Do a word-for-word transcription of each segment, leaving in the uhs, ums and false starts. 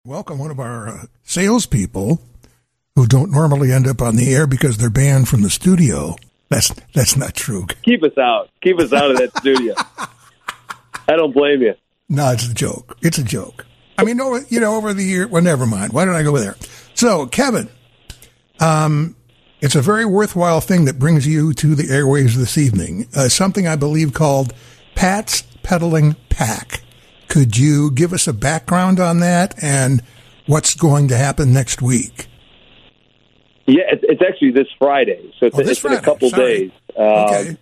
Welcome one of our uh, salespeople who don't normally end up on the air because they're banned from the studio. That's that's not true. Keep us out. Keep us out of that studio. I don't blame you. No, it's a joke. It's a joke. I mean, no, you know, over the year, well, never mind. Why did I go there? So, Kevin, um, it's a very worthwhile thing that brings you to the airways this evening. Uh, something I believe called Pat's Pedaling Pack. Could you give us a background on that and what's going to happen next week? Yeah, it's, it's actually this Friday, so it's, oh, it's Friday. in a couple Sorry. days. Um, okay.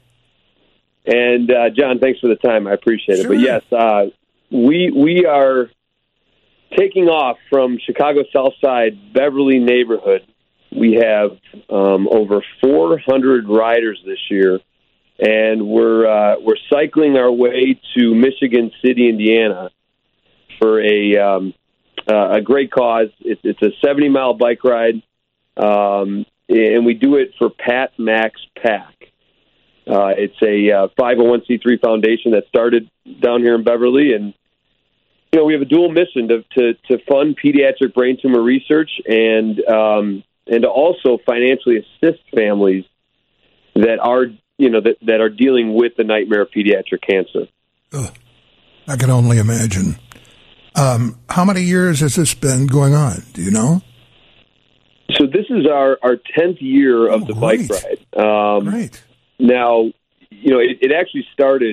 And uh, John, thanks for the time. I appreciate Sure. it. But yes, uh, we we are taking off from Chicago South Side, Beverly neighborhood. We have um, over four hundred riders this year. And we're uh, we're cycling our way to Michigan City, Indiana, for a um, uh, a great cause. It's, it's a seventy mile bike ride, um, and we do it for Pat Max Pack. Uh, it's a uh, five oh one c three foundation that started down here in Beverly, and you know we have a dual mission to to, to fund pediatric brain tumor research and um, and to also financially assist families that are. You know, that, that are dealing with the nightmare of pediatric cancer. Ugh, I can only imagine. Um, how many years has this been going on? Do you know? So this is our, our tenth year of oh, the great. bike ride. Um, great. Now, you know, it, it actually started.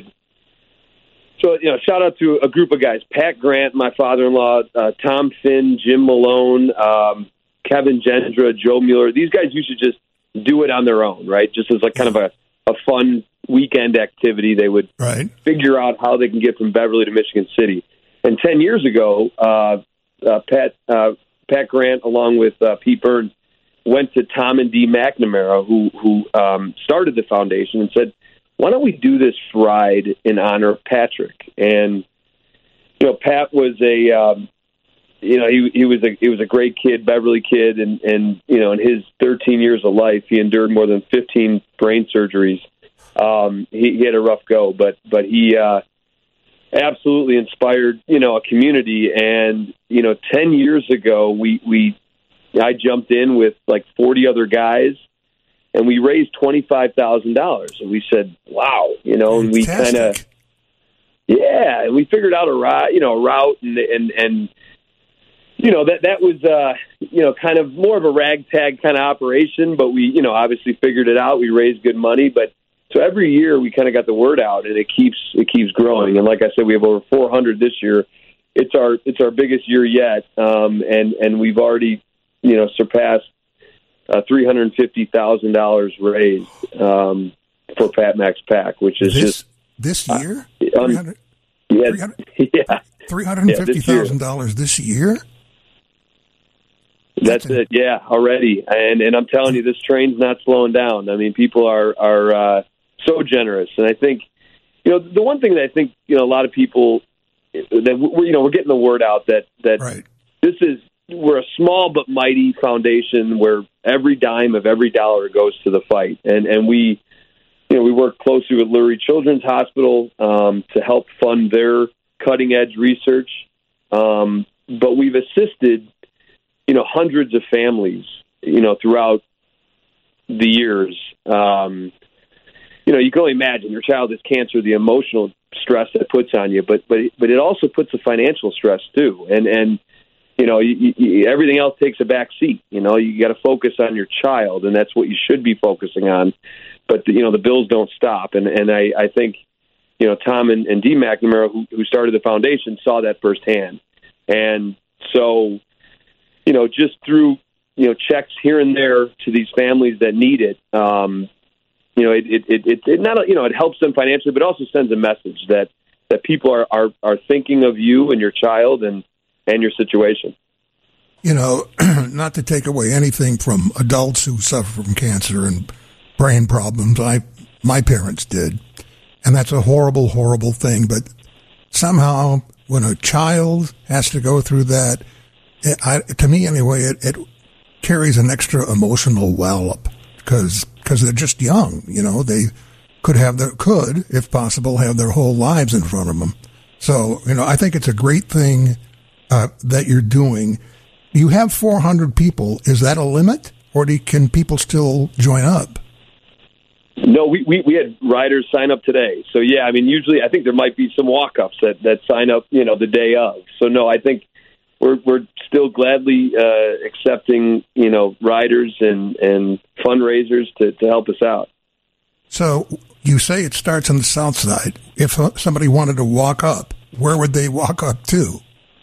So, you know, shout out to a group of guys: Pat Grant, my father-in-law, uh, Tom Finn, Jim Malone, um, Kevin Gendra, Joe Mueller. These guys used to just do it on their own, right? Just as like kind of a a fun weekend activity. They would right. figure out how they can get from Beverly to Michigan City. And ten years ago, uh, uh, Pat uh, Pat Grant, along with uh, Pete Burns, went to Tom and Dee McNamara, who who um, started the foundation, and said, "Why don't we do this ride in honor of Patrick?" And you know, Pat was a um, you know he he was a he was a great kid, Beverly kid, and and you know in his thirteen years of life, he endured more than fifteen brain surgeries. Um, he, he had a rough go, but but he uh, absolutely inspired you know a community. And you know, ten years ago, we we I jumped in with like forty other guys, and we raised twenty five thousand dollars. And we said, "Wow," you know, and we kind of yeah, and we figured out a route, you know, a route, and and and. You know, that that was, uh, you know, kind of more of a ragtag kind of operation, but we, you know, obviously figured it out. We raised good money. But so every year we kind of got the word out, and it keeps it keeps growing. And like I said, we have over four hundred this year. It's our it's our biggest year yet. Um, and, and we've already, you know, surpassed uh, three hundred fifty thousand dollars raised um, for Pat Max Pack, which is this, just. This year? Uh, um, three hundred, yeah. three hundred, yeah. three hundred fifty thousand dollars yeah, this year? This year? That's it, yeah, already. And and I'm telling you, this train's not slowing down. I mean, people are are uh, so generous, and I think you know the one thing that I think you know a lot of people that we're you know we're getting the word out that that right. this is we're a small but mighty foundation where every dime of every dollar goes to the fight, and and we you know we work closely with Lurie Children's Hospital um, to help fund their cutting edge research, um, but we've assisted. You know, hundreds of families, you know, throughout the years. Um, you know, you can only imagine your child has cancer, the emotional stress that it puts on you, but but but it also puts the financial stress too. And and you know, you, you, everything else takes a back seat. You know, you got to focus on your child, and that's what you should be focusing on. But the, you know, the bills don't stop. And and I, I think you know Tom and, and Dee McNamara, who, who started the foundation, saw that firsthand. And so. You know, just through, you know, checks here and there to these families that need it, um, you know, it, it, it, it not, you know, it helps them financially, but also sends a message that, that people are, are, are thinking of you and your child and, and your situation. You know, not to take away anything from adults who suffer from cancer and brain problems. I, my parents did. And that's a horrible, horrible thing. But somehow when a child has to go through that, It, I, to me, anyway, it, it carries an extra emotional wallop because because they're just young. You know, they could have their could, if possible, have their whole lives in front of them. So, you know, I think it's a great thing uh, that you're doing. You have four hundred people. Is that a limit, or do, can people still join up? No, we, we, we had riders sign up today. So, yeah, I mean, usually I think there might be some walk-ups that, that sign up, you know, the day of. So, no, I think we're we're still gladly uh, accepting, you know, riders and, and fundraisers to, to help us out. So you say it starts on the south side. If somebody wanted to walk up, where would they walk up to?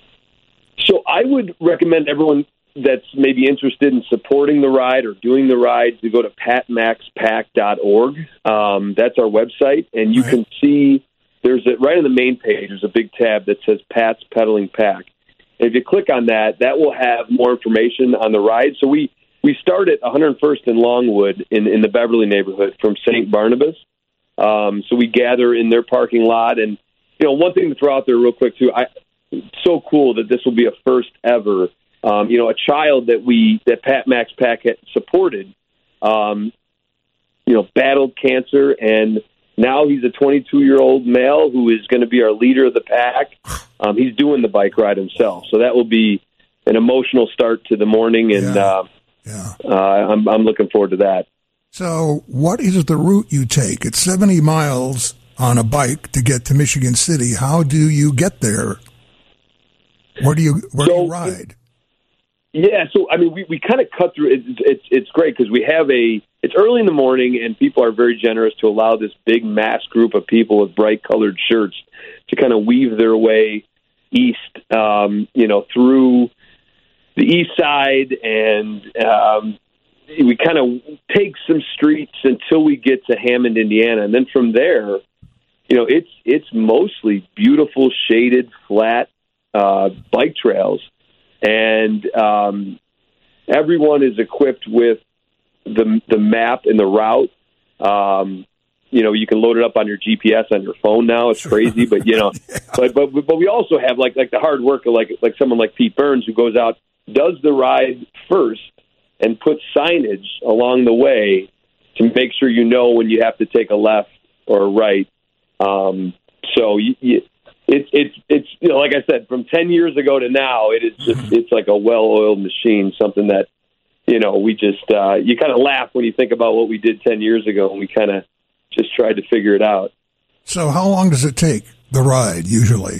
So I would recommend everyone that's maybe interested in supporting the ride or doing the ride to go to pat max pack dot org. Um, that's our website, and you right. can see there's a, right on the main page, there's a big tab that says Pat's Pedaling Pack. And if you click on that, that will have more information on the ride. So we, we start at one hundred first and Longwood in, in the Beverly neighborhood from Saint Barnabas. Um, so we gather in their parking lot. And, you know, one thing to throw out there real quick, too, I, it's so cool that this will be a first ever. Um, you know, a child that we, that Pat Max Pack had supported, um, you know, battled cancer, and now he's a twenty-two-year-old male who is going to be our leader of the pack. Um, he's doing the bike ride himself, so that will be an emotional start to the morning, and yeah. Uh, yeah. Uh, I'm, I'm looking forward to that. So what is the route you take? It's seventy miles on a bike to get to Michigan City. How do you get there? Where do you, where so, do you ride? Yeah, so I mean, we, we kind of cut through. It's it's, it's great because we have a. It's early in the morning, and people are very generous to allow this big mass group of people with bright colored shirts to kind of weave their way east. Um, you know, through the east side, and um, we kind of take some streets until we get to Hammond, Indiana, and then from there, you know, it's it's mostly beautiful, shaded, flat uh, bike trails. And um, everyone is equipped with the the map and the route. Um, you know, you can load it up on your G P S on your phone now. It's crazy, but you know, yeah. but but but we also have like like the hard work of like like someone like Pete Burns, who goes out, does the ride first, and puts signage along the way to make sure you know when you have to take a left or a right. Um, so you. you It's it's it's you know, like I said, from ten years ago to now, it is just it's like a well-oiled machine. Something that, you know, we just uh, you kind of laugh when you think about what we did ten years ago, and we kind of just tried to figure it out. So, how long does it take the ride usually?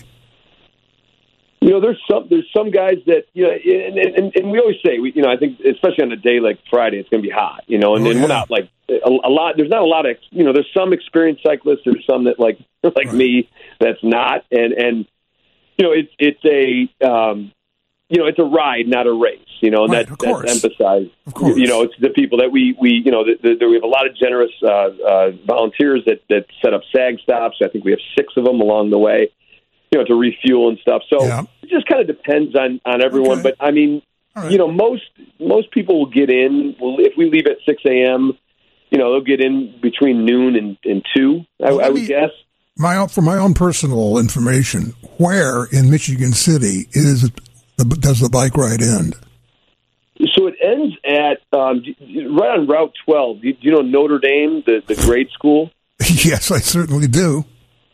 You know, there's some there's some guys that you know, and, and, and we always say, we, you know, I think especially on a day like Friday, it's going to be hot, you know, and, oh, and yeah. we're not like a, a lot. There's not a lot of, you know, there's some experienced cyclists. There's some that like like right. me that's not, and and you know, it's it's a um, you know, it's a ride, not a race, you know, and right, that, that's emphasized. Of course. You know, it's the people that we we you know, the, the, we have a lot of generous uh, uh, volunteers that that set up sag stops. I think we have six of them along the way. You know, to refuel and stuff. So yeah. it just kind of depends on, on everyone. Okay. But I mean, right. you know, most most people will get in. Well, if we leave at six a.m., you know, they'll get in between noon and, and two. I, well, I would me, guess. My for my own personal information, where in Michigan City is the, does the bike ride end? So it ends at um, right on Route twelve. Do you know Notre Dame, the the grade school? Yes, I certainly do.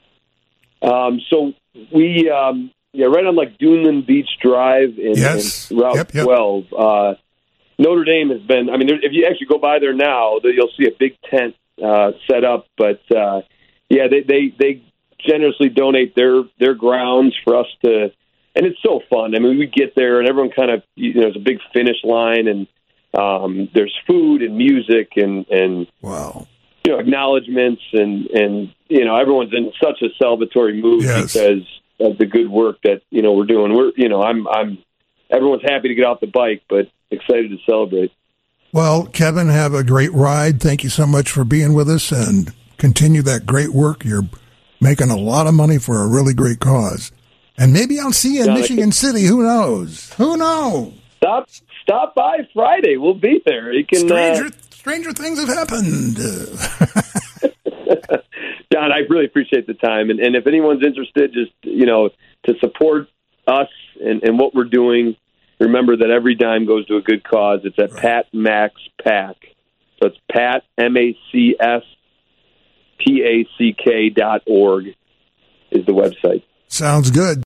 Um, so we, um, yeah, right on like Duneland Beach Drive in, yes. in Route yep, yep. twelve. Uh, Notre Dame has been, I mean, there, if you actually go by there now, you'll see a big tent uh, set up. But, uh, yeah, they, they, they generously donate their, their grounds for us to, and it's so fun. I mean, we get there and everyone kind of, you know, there's a big finish line, and um, there's food and music and, and wow. you know, acknowledgments, and, and, you know, everyone's in such a celebratory mood yes. because of the good work that, you know, we're doing. We're, you know, I'm, I'm, everyone's happy to get off the bike, but excited to celebrate. Well, Kevin, have a great ride. Thank you so much for being with us, and continue that great work. You're making a lot of money for a really great cause. And maybe I'll see you in John, Michigan City. Who knows? Who knows? Stop, stop by Friday. We'll be there. You can, stranger, uh, stranger things have happened. John, I really appreciate the time. And, and if anyone's interested, just, you know, to support us and, and what we're doing, remember that every dime goes to a good cause. It's at right. Pat Max Pack. So it's Pat, M A C S, P A C K dot org is the website. Sounds good.